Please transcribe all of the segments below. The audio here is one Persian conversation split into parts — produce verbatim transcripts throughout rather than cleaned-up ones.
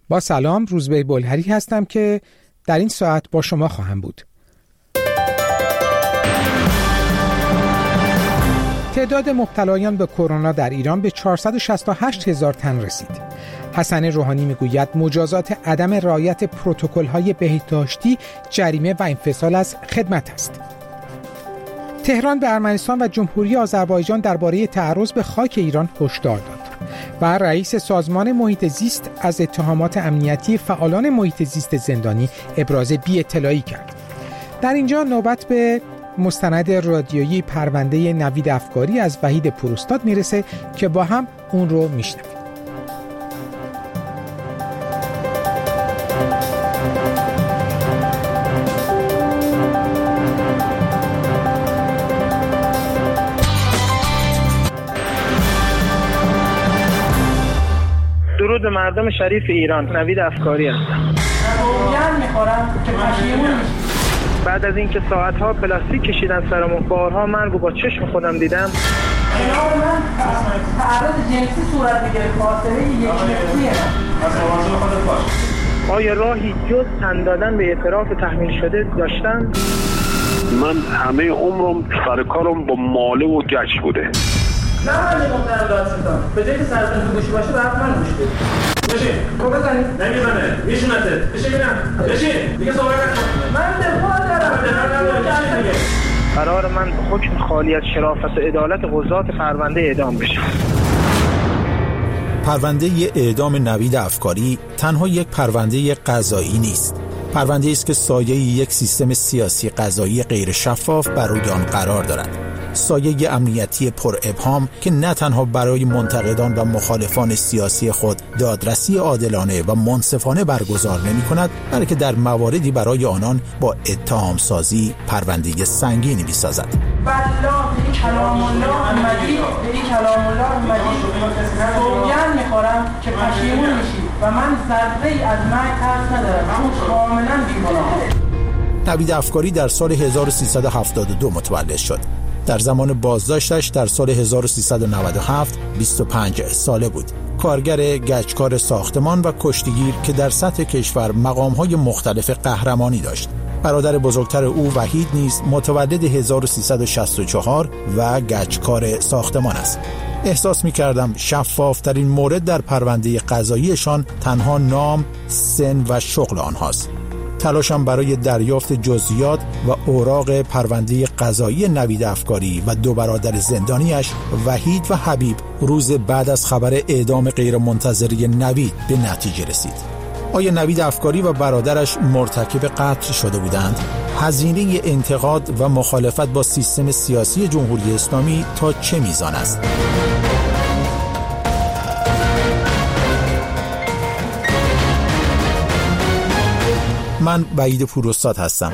با سلام، روزبه بلهری هستم که در این ساعت با شما خواهم بود. تعداد مبتلایان به کرونا در ایران به چهارصد و شصت و هشت هزار تن رسید. حسن روحانی میگوید مجازات عدم رعایت پروتکل‌های بهداشتی جریمه و انفصال از خدمت است. تهران به ارمنستان و جمهوری آذربایجان درباره تعرض به خاک ایران هشدار داد و رئیس سازمان محیط زیست از اتهامات امنیتی فعالان محیط زیست زندانی ابراز بی‌اطلاعی کرد. در اینجا نوبت به مستند رادیویی پرونده نوید افکاری از وحید پوراستاد میرسه که با هم اون رو میشنویم. درود به مردم شریف ایران. نوید افکاری هستم. گرم میخورم که پشیمون میشم. بعد از اینکه ساعتها پلاستیک کشیدن سرمون، بارها من رو با چشم خودم دیدم. کنار من تعرض جنسی صورت میگیره، فاصله یک متریه. از خودت باش. آیا راهی جز تن دادن به اعتراف تحمیل شده داشتن؟ من همه عمرم سر کارم با ماله و گچ بوده. نه من نمی‌دونم دادستان. به جای که سرتون تو گوشی باشه بعد من گوش بدید. بشین. رو بزنید. نمیزنه. میشونته. بشین ببینم. بشین. دیگه صحبت نکن. من دفاع دارم. دفاع دارم. قرار من به حکم خالی از شرافت و عدالت قضات پرونده اعدام بشم. پرونده اعدام نوید افکاری تنها یک پرونده قضایی نیست. پرونده است که سایه یک سیستم سیاسی قضایی غیر شفاف بر روی آن قرار دارد. سایه امنیتی پر ابهام که نه تنها برای منتقدان و مخالفان سیاسی خود دادرسی عادلانه و منصفانه برگزار نمی کند، بلکه در مواردی برای آنان با اتهام سازی پرونده سنگینی می سازد. والله کلام الله مجید، به کلام الله مجید سوگند میخورم که پشیمون میشی و من ذره‌ای از مرگ ترس ندارم، چون کاملا بی‌گناهم. نوید افکاری در سال هزار و سیصد و هفتاد و دو متولد شد. در زمان بازداشتش در سال هزار و سیصد و نود و هفت بیست و پنج ساله بود. کارگر گچکار ساختمان و کشتیگیر که در سطح کشور مقام‌های مختلف قهرمانی داشت. برادر بزرگتر او وحید نیز متولد هزار و سیصد و شصت و چهار و گچکار ساختمان است. احساس می‌کردم شفاف‌ترین مورد در پرونده قضاییشان تنها نام، سن و شغل آنهاست. تلاشم برای دریافت جزئیات و اوراق پرونده قضایی نوید افکاری و دو برادر زندانیش وحید و حبیب روز بعد از خبر اعدام غیرمنتظره نوید به نتیجه رسید. آیا نوید افکاری و برادرش مرتکب قتل شده بودند؟ هزینه انتقاد و مخالفت با سیستم سیاسی جمهوری اسلامی تا چه میزان است؟ من وحید پوراستاد هستم.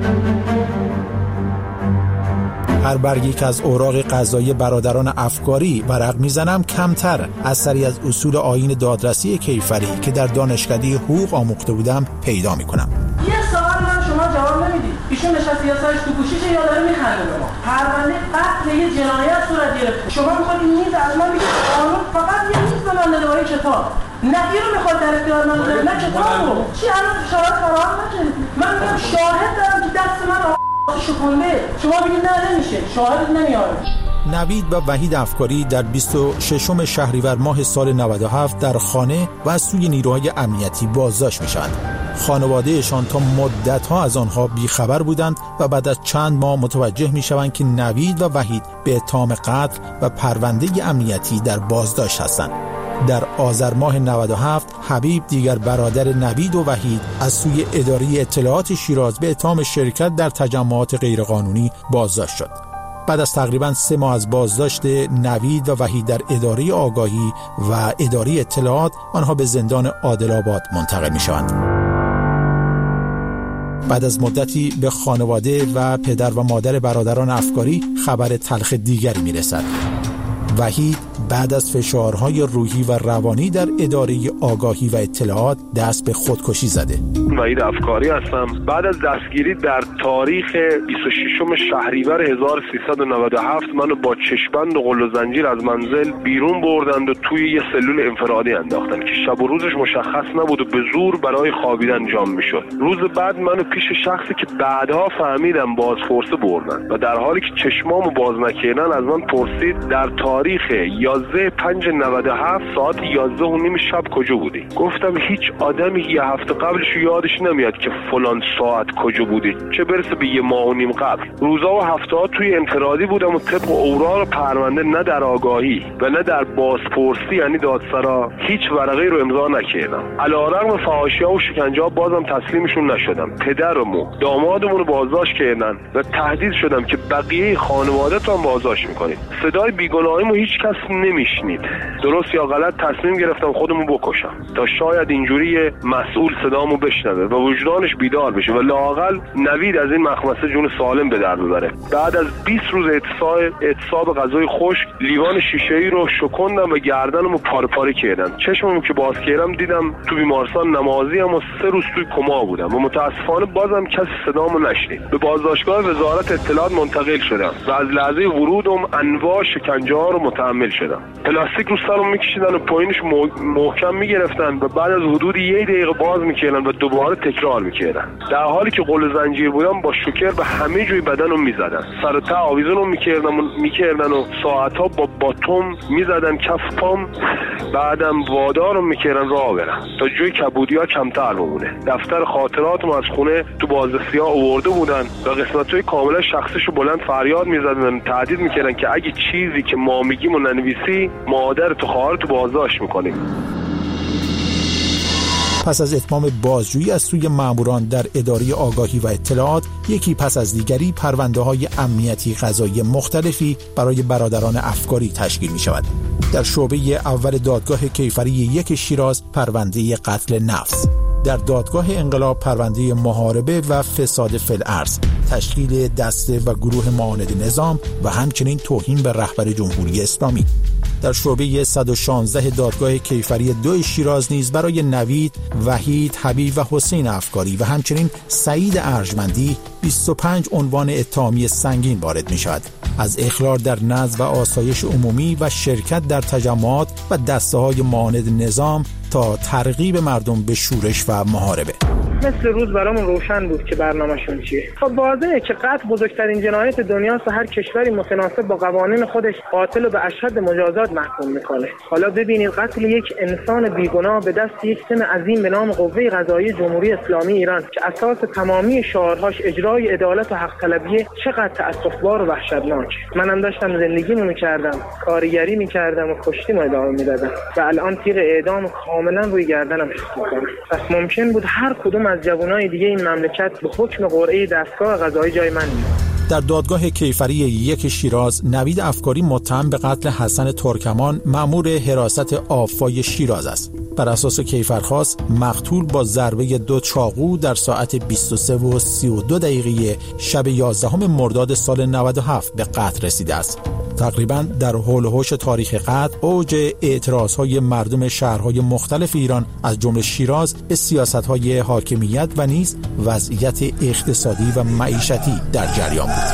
هر برگی که از اوراق قضایی برادران افکاری ورق میزنم کمتر اثری از اصول آیین دادرسی کیفری که در دانشکده حقوق آموخته بودم پیدا میکنم. یه سوال من شما جواب نمیدید. ایشون نشسته یا سایش تو گوشیشه یا داره میخنده به ما. پرونده قتل یه جنایت صورت گرفته. شما میخواید این میز از من بگید قانون فقط یه میز به من داده با این کتاب. نه اینو میخواد در اختیار من بذاره، نه کتابو. چی الان شاهد فراهم نکنید. من میگم شاهد دارم که دست من آ شکونده. شما بگید نه نمیشه. شاهد نمیاره. نوید و وحید افکاری در بیست و ششم شهریور ماه سال نود و هفت در خانه و از سوی نیروهای امنیتی بازداشت میشوند. خانوادهشان تا مدت‌ها از آنها بیخبر بودند و بعد از چند ماه متوجه میشوند که نوید و وحید به اتهام قتل و پرونده امنیتی در بازداشت هستند. در آذر ماه نود و هفت حبیب دیگر برادر نوید و وحید از سوی اداره اطلاعات شیراز به اتهام شرکت در تجمعات غیرقانونی بازداشت شد. بعد از تقریباً سه ماه از بازداشت نوید و وحید در اداره آگاهی و اداره اطلاعات آنها به زندان عادل‌آباد منتقل می‌شوند. بعد از مدتی به خانواده و پدر و مادر برادران افکاری خبر تلخ دیگری می‌رسد. وحید بعد از فشارهای روحی و روانی در اداره آگاهی و اطلاعات دست به خودکشی زده. وحید افکاری هستم. بعد از دستگیری در تاریخ بیست و ششم شهریور هزار و سیصد و نود و هفت منو با چشم‌بند و غل و زنجیر از منزل بیرون بردند و توی یه سلول انفرادی انداختن که شب و روزش مشخص نبود و به زور برای خوابیدن انجام میشد. روز بعد منو پیش شخصی که بعدها فهمیدم بازپرسه بردن و در حالی که چشمامو باز نکردن از من پرسید در تاریخ یازده پنج نود و هفت ساعت یازده و نیم شب کجا بودی؟ گفتم هیچ آدمی یه هفته قبلش یادش نمیاد که فلان ساعت کجا بودی، چه برسه به یه ماه و نیم قبل. روزا و هفته‌ها توی انفرادی بودم و طبق اوراق پرونده نه در آگاهی و نه در بازپرسی یعنی دادسرا هیچ ورقه رو امضا نکردم. علی‌رغم فحاشی‌ها و شکنجه‌ها بازم تسلیمشون نشدم. پدرمو دامادمون رو بازداشت کردن و تهدید شدم که بقیه خانواده‌تون بازداشت می‌کنید. صدای بیگناهیمو هیچ کس نمیشنید. درست یا غلط تصمیم گرفتم خودمو بکشم تا شاید اینجوری مسئول صدامو بشنوه و وجدانش بیدار بشه و لااقل نوید از این مخمسه جون سالم به در ببره. بعد از بیست روز اعتصاب اعتصاب غذای خشک لیوان شیشه‌ای رو شکوندم و گردنمو پاره پاره کردم. چشممو که باز کردم دیدم تو بیمارستان نمازی ام و سه روز توی کما بودم و متاسفانه بازم کسی صدامو نشنید. به بازداشتگاه وزارت اطلاعات منتقل شدم و از لحظه ورودم انواع شکنجه‌ها رو متحمل شدم. پلاستیک رو سرم میکشیدن و پایینش محکم میگرفتن و بعد از حدود یک دقیقه باز میکردن و دوباره تکرار میکردن. در حالی که غل زنجیر بودم با شوکر به همه جای بدنم میزدن. سر تا آویزونم میکردن میکردن و ساعتها با باتوم میزدن کف پام. بعدم وادارم میکردن راه برم تا جوی کبودی‌ها کمتر بمونه. دفتر خاطراتم از خونه تو بازرسی‌ها آورده بودن و قسمت‌های کاملا شخصیشو بلند فریاد میزدن، تهدید میکردن که اگه چیزی که ما میگیم و ننویسی مادر تو خواهر تو بازداشت میکنیم. پس از اتمام بازجویی از سوی ماموران در اداره آگاهی و اطلاعات، یکی پس از دیگری پرونده‌های امنیتی قضایی مختلفی برای برادران افکاری تشکیل می شود. در شعبه اول دادگاه کیفری یک شیراز پرونده قتل نفس، در دادگاه انقلاب پرونده محاربه و فساد فی الارض، تشکیل دسته و گروه معاند نظام و همچنین توهین به رهبر جمهوری اسلامی. در شعبه صد و شانزده دادگاه کیفری دو شیراز نیز برای نوید، وحید، حبیب و حسین افکاری و همچنین سعید ارجمندی بیست و پنج عنوان اتهامی سنگین وارد می شود، از اخلال در نظم و آسایش عمومی و شرکت در تجمعات و دسته های معاند نظام تا ترغیب مردم به شورش و محاربه. مثل روز برامون روشن بود که برنامه‌شون چیه. خب واضحه که قتل بزرگترین جنایت دنیاست و هر کشوری متناسب با قوانین خودش قاتل رو به اشد مجازات محکوم میکنه. حالا ببینید قتل یک انسان بیگناه به دست یک تن عظیم به نام قوه قضاییه جمهوری اسلامی ایران که اساس تمامی شعارهاش اجرای عدالت و حق طلبیه چقدر تأسف‌بار و وحشتناک. منم داشتم زندگیمو میکردم، کارگری میکردم و کشتیمو ادامه میدادم و الان تیغ اعدام کاملا روی گردنم حس میکنم. پس ممکن بود هر کدوم از جوانای دیگه این مملکت به حکم قرعه دستگاه قضایی جای من میاد. در دادگاه کیفری یک شیراز، نوید افکاری متهم به قتل حسن ترکمان مأمور حراست آفای شیراز است. بر اساس کیفرخواست مقتول با ضربه دو چاقو در ساعت بیست و سه و سی و دو دقیقه شب یازدهم مرداد سال نود و هفت به قتل رسیده است. تقریباً در حول و حوش تاریخ قتل اوج اعتراضهای مردم شهرهای مختلف ایران از جمله شیراز به سیاستهای حاکمیت و نیز وضعیت اقتصادی و معیشتی در جریان بود.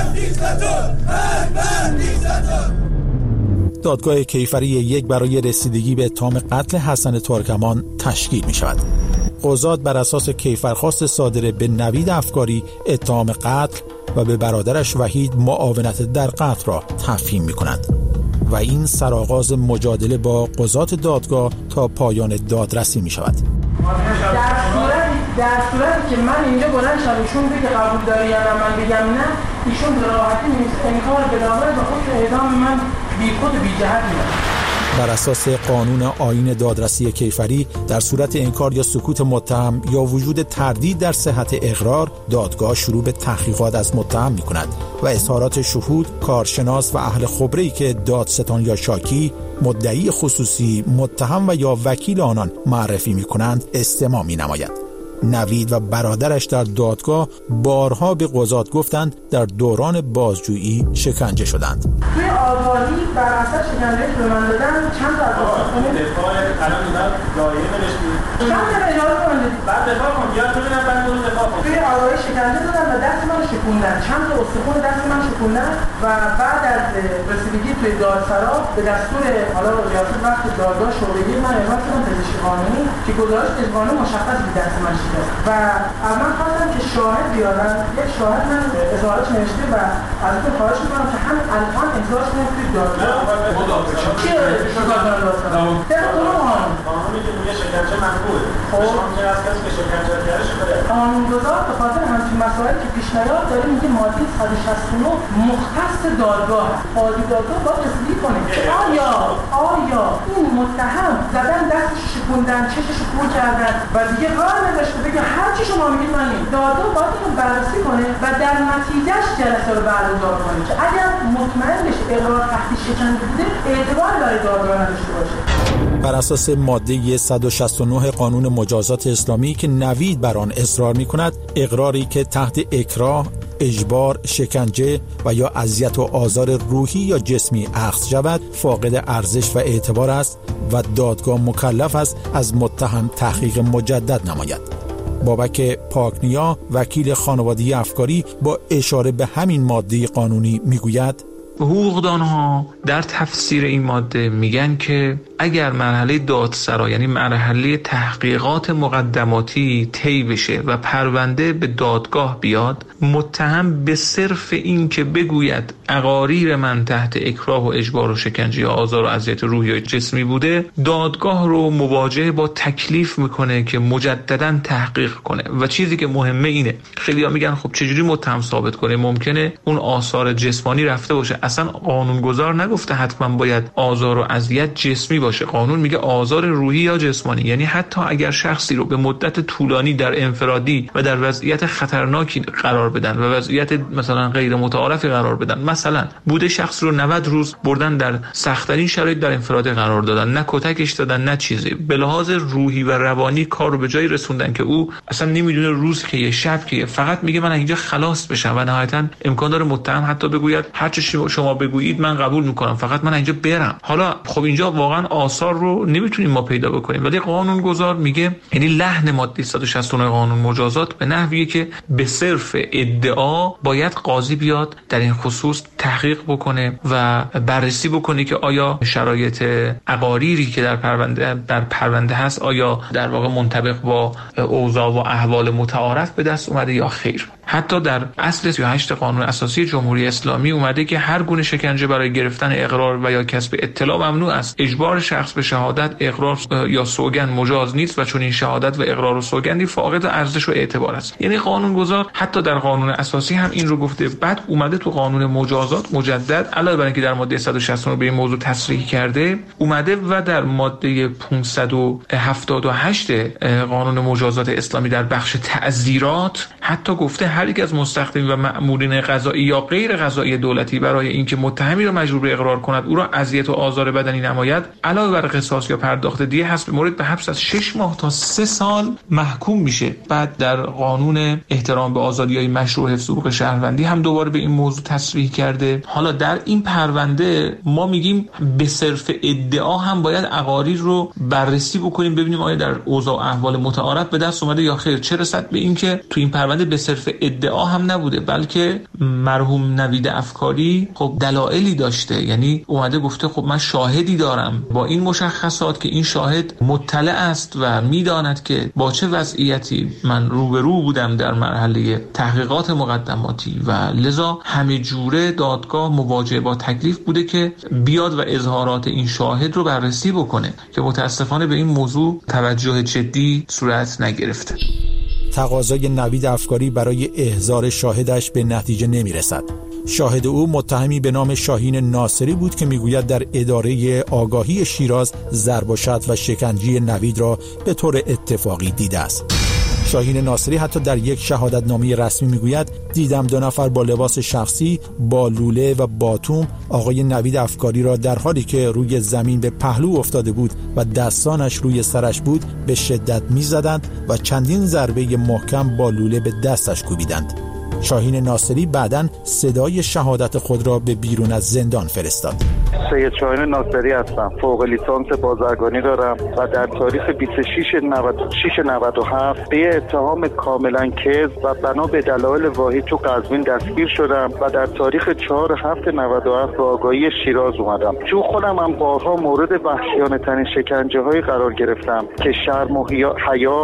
دادگاه کیفری یک برای رسیدگی به اتهام قتل حسن ترکمان تشکیل می شود. قضات بر اساس کیفرخواست صادره به نوید افکاری اتهام قتل و به برادرش وحید معاونت در قتل را تفهیم می کنند و این سرآغاز مجادله با قضات دادگاه تا پایان دادرسی می شود. در صورتی در صورتی که من اینجا بلند شم ایشون بگه قبول داری یا نه من بگم نه، ایشون به راحتی نیست انکار بلاغت و خود اعدام من بی خود و بی جهت می‌کنه. بر اساس قانون آیین دادرسی کیفری در صورت انکار یا سکوت متهم یا وجود تردید در صحت اقرار، دادگاه شروع به تحقیقات از متهم می‌کند و اظهارات شهود، کارشناس و اهل خبره‌ای که دادستان یا شاکی، مدعی خصوصی، متهم و یا وکیل آنان معرفی می‌کنند استماع می‌نماید. نوید و برادرش در دادگاه بارها به قضات گفتند در دوران بازجویی شکنجه شدند. توی آبادی بر اثر شکنجه که به من دادن چند تا استخون دفاع الان اینا دایره نوشتید چند تا اجازه کنید بعد دفاع کن بیاد ببینم بعد اون دفاع کن. توی آبادی شکنجه دادن و دست من شکوندن، چند تا استخون دست من شکوندن و بعد از رسیدگی توی دادسرا به دستور حالا ریاست وقت دادگاه شعبه‌ای من اعمال کردم پزشکی قانونی که گزارش قانونی مشخص بود دست من شکست و از من خواستم که شاهد بیارن. یک شاهد من اظهارش نوشته و ازتون خواهش می‌کنم که همین الان امضاش کنید توی دادگاه. چیه شکار کنم دادسرا؟ در قانون قانونی که میگه شکنجه ممنوعه. خب ممکن است کسی که شکنجه کرده شده. قانونگذار به خاطر همچین مسائلی که پیش نیاد داره میگه ماده صد و شصت و نه مختص دادگاه. قاضی دادگاه باید رسیدگی کنه که آیا آیا این متهم زدن دستش شکوندن چشش کور کردن و دیگه راه نداشته بگه هر چی شما میگید من نیم. دادگاه باید اینو بررسی کنه و در نتیجهش جلسه رو برگزار کنه که اگر مطمئن بشه اقرار تحت شکنجه بوده اعتبار برای دادگاه نداشته باشه. بر اساس ماده صد و شصت و نه قانون مجازات اسلامی که نوید بر آن اصرار می‌کند، اقراری که تحت اکراه، اجبار، شکنجه و یا اذیت و آزار روحی یا جسمی اخذ شود فاقد ارزش و اعتبار است و دادگاه مکلف است از متهم تحقیق مجدد نماید. بابک پاکنیا وکیل خانواده افکاری با اشاره به همین ماده قانونی میگوید حقوقدانها در تفسیر این ماده میگن که اگر مرحله دادسرا یعنی مرحله تحقیقات مقدماتی طی بشه و پرونده به دادگاه بیاد، متهم به صرف این که بگوید اقاریر من تحت اکراه و اجبار و شکنجه یا آزار و اذیت روحی یا جسمی بوده، دادگاه رو مواجه با تکلیف میکنه که مجددا تحقیق کنه. و چیزی که مهمه اینه، خیلی‌ها میگن خب چجوری متهم ثابت کنه؟ ممکنه اون آثار جسمانی رفته باشه. اصلا قانونگذار نگفته حتما باید آزار و اذیت جسمی باشه. قانون میگه آزار روحی یا جسمانی، یعنی حتی اگر شخصی رو به مدت طولانی در انفرادی و در وضعیت خطرناکی قرار بدن و وضعیت مثلا غیر متعارفی قرار بدن، مثلا بوده شخص رو نود روز بردن در سخت‌ترین شرایط در انفرادی قرار دادن، نه کتکش دادن نه چیزی، به لحاظ روحی و روانی کار رو به جایی رسوندن که او اصلا نمیدونه روز که یه شب که فقط میگه من اینجا خلاص بشم و نهایتا امکان داره متهم حتی بگوید هر چه شما بگویید من قبول میکنم، فقط من اینجا برم. حالا خب اینجا واقعا آثار رو نمیتونیم ما پیدا بکنیم، ولی قانونگذار میگه، یعنی لحن ماده صد و شصت و نه قانون مجازات به نحویه که به صرف ادعا باید قاضی بیاد در این خصوص تحقیق بکنه و بررسی بکنه که آیا شرایط اقاریری که در پرونده در پرونده هست آیا در واقع منطبق با اوضاع و احوال متعارف به دست اومده یا خیر. حتی در اصل سی و هشت قانون اساسی جمهوری اسلامی اومده که هر گونه شکنجه برای گرفتن اقرار و یا کسب اطلاع ممنوع است. اجبار شخص به شهادت، اقرار یا سوگند مجاز نیست و چون این شهادت و اقرار و سوگندی فاقد ارزش و اعتبار است. یعنی قانونگذار حتی در قانون اساسی هم این رو گفته. بعد اومده تو قانون مجازات مجدد علاوه بر اینکه در ماده صد و شصت و نه به این موضوع تصریح کرده، اومده و در ماده پانصد و هفتاد و هشت قانون مجازات اسلامی در بخش تعزیرات حتی گفته هر یک از مستخدمین و مأمورین قضایی یا غیر قضایی دولتی برای اینکه متهمی را مجبور به اقرار کند او را اذیت و آزار بدنی نماید، علاوه بر قصاص یا پرداخت دیه حسب مورد به حبس از شش ماه تا سه سال محکوم میشه. بعد در قانون احترام به آزادی‌های مشروع حفظ حقوق شهروندی هم دوباره به این موضوع تصریح کرده. حالا در این پرونده ما میگیم به صرف ادعا هم باید اقاریر رو بررسی بکنیم ببینیم آیا در اوضاع و احوال متعارف به دست اومده یا خیر. چه رسد به این که تو این پرونده به صرف ادعا هم نبوده، بلکه مرحوم نوید افکاری خب دلایلی داشته، یعنی اومده گفته خب من شاهدی دارم با این مشخصات که این شاهد مطلع است و میداند که با چه وضعیتی من روبرو بودم در مرحله تحقیقات مقدماتی و لذا همه جوره دادگاه مواجه با تکلیف بوده که بیاد و اظهارات این شاهد رو بررسی بکنه که متاسفانه به این موضوع توجه جدی صورت نگرفته. تقاضای نوید افکاری برای احضار شاهدش به نتیجه نمی رسد. شاهد او متهمی به نام شاهین ناصری بود که میگوید در اداره آگاهی شیراز ضرب و شتم و شکنجه نوید را به طور اتفاقی دیده است. شاهین ناصری حتی در یک شهادتنامه رسمی میگوید دیدم دو نفر با لباس شخصی با لوله و باتوم آقای نوید افکاری را در حالی که روی زمین به پهلو افتاده بود و دستانش روی سرش بود به شدت میزدند و چندین ضربه محکم با لوله به دستش کوبیدند. شاهین ناصری بعداً صدای شهادت خود را به بیرون از زندان فرستاد. سید شاهین ناصری هستم. فوق لیسانس بازرگانی دارم و در تاریخ بیست و شش نود و هفت به اتهام کاملا کذب و بنا به دلایل واهی تو قزوین دستگیر شدم و در تاریخ چهار هفت نود و هفت به آگاهی شیراز اومدم. چون خودم هم بارها مورد وحشیانه ترین شکنجه های قرار گرفتم که شرم و حیا